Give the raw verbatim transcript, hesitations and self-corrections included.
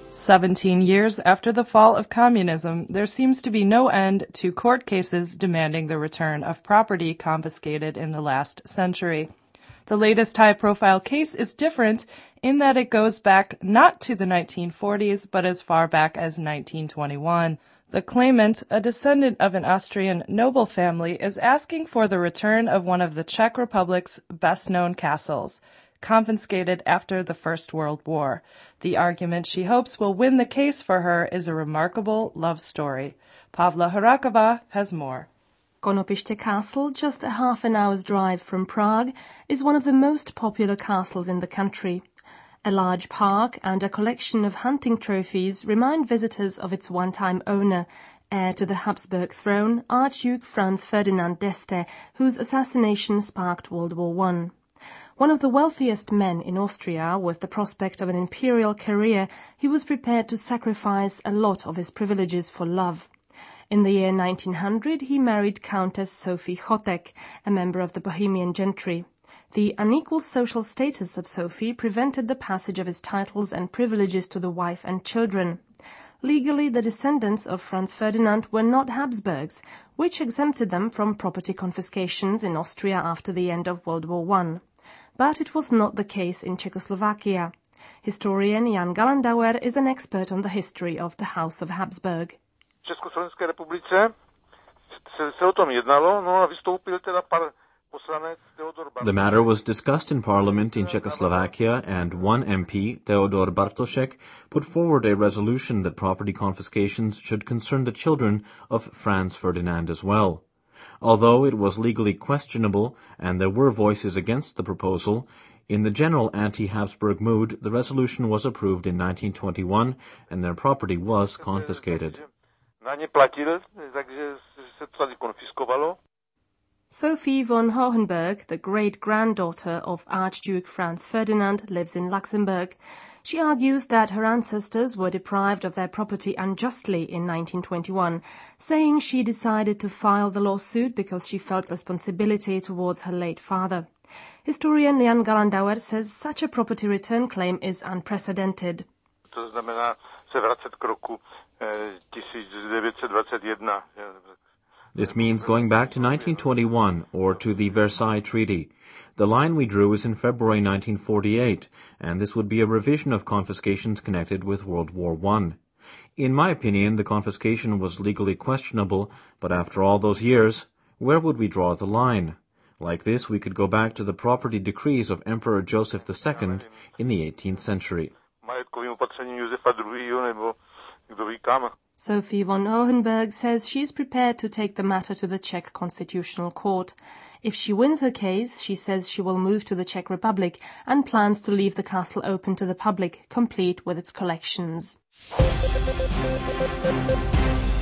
Seventeen years after the fall of communism, there seems to be no end to court cases demanding the return of property confiscated in the last century. The latest high-profile case is different in that it goes back not to the nineteen forties, but as far back as nineteen twenty-one. The claimant, a descendant of an Austrian noble family, is asking for the return of one of the Czech Republic's best-known castles, confiscated after the First World War. The argument she hopes will win the case for her is a remarkable love story. Pavla Horakova has more. Konopište Castle, just a half an hour's drive from Prague, is one of the most popular castles in the country. A large park and a collection of hunting trophies remind visitors of its one-time owner, heir to the Habsburg throne, Archduke Franz Ferdinand d'Este, whose assassination sparked World War One. One of the wealthiest men in Austria, with the prospect of an imperial career, he was prepared to sacrifice a lot of his privileges for love. In the year nineteen hundred, he married Countess Sophie Chotek, a member of the Bohemian gentry. The unequal social status of Sophie prevented the passage of his titles and privileges to the wife and children. Legally, the descendants of Franz Ferdinand were not Habsburgs, which exempted them from property confiscations in Austria after the end of World War One. But it was not the case in Czechoslovakia. Historian Jan Galandauer is an expert on the history of the House of Habsburg. V Československé republice se, se o tom jednalo, no a vystoupil teda par poslanec Theodor Bartošek. The matter was discussed in Parliament in Czechoslovakia, and one M P, Theodor Bartošek, put forward a resolution that property confiscations should concern the children of Franz Ferdinand as well. Although it was legally questionable, and there were voices against the proposal, in the general anti-Habsburg mood, the resolution was approved in nineteen twenty-one, and their property was confiscated. Sophie von Hohenberg, the great-granddaughter of Archduke Franz Ferdinand, lives in Luxembourg. She argues that her ancestors were deprived of their property unjustly in nineteen twenty-one, saying she decided to file the lawsuit because she felt responsibility towards her late father. Historian Jan Galandauer says such a property return claim is unprecedented. To znamená se vracet k roku tisíc devět set dvacet jedna. This means going back to nineteen twenty-one, or to the Versailles Treaty. The line we drew is in February nineteen forty-eight, and this would be a revision of confiscations connected with World War One. In my opinion, the confiscation was legally questionable, but after all those years, where would we draw the line? Like this, we could go back to the property decrees of Emperor Joseph the Second in the eighteenth century. Sophie von Hohenberg says she is prepared to take the matter to the Czech Constitutional Court. If she wins her case, she says she will move to the Czech Republic and plans to leave the castle open to the public, complete with its collections.